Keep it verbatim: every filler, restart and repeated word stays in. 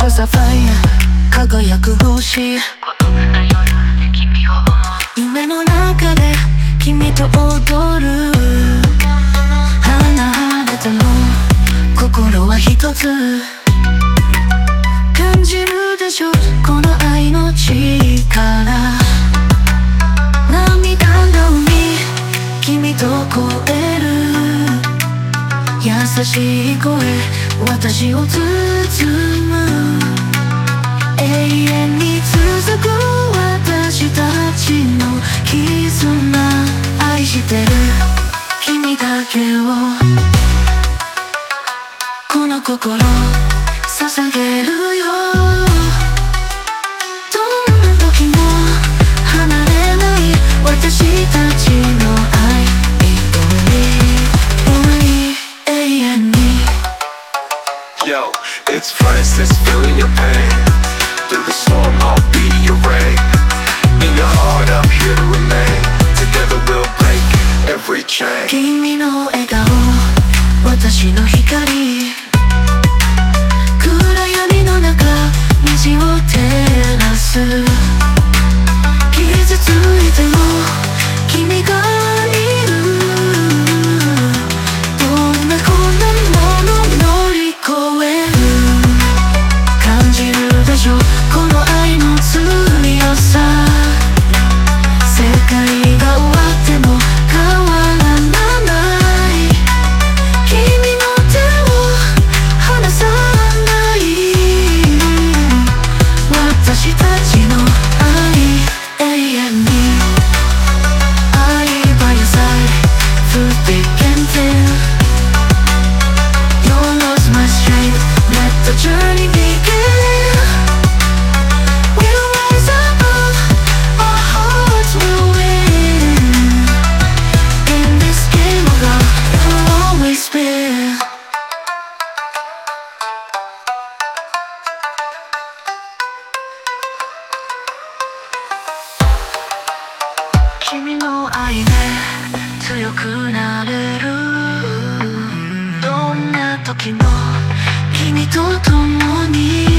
赤サファイア輝く星、 孤独な夜で君を思う。 夢の中で君と踊る。離れても心は一つ。感じるでしょこの愛の力。涙の海君と越える。優しい声私を包む。永遠に続く私たちの絆。愛してる君だけをこの心捧げるよ。どんな時も離れない私たちの愛。永遠に Yo, it's Francis, feeling your pain. Through the storm, I'll be your rain. In your heart, I'm here to remain. Together we'll break every chain. 君の笑顔私の光。暗闇の中虹を照らす。傷ついても君がいる。どんな困難も乗り越える。感じるでしょこの愛の強さ。世界が終わっても変わらない君の手を離さない私たちの愛。永遠に愛 by your side through thick and thin. Your love's my strength, let the journey begin. We'll rise above, our hearts will win. In this game of love, we'll always win. 君の愛で強くなれる。どんな時も君と共に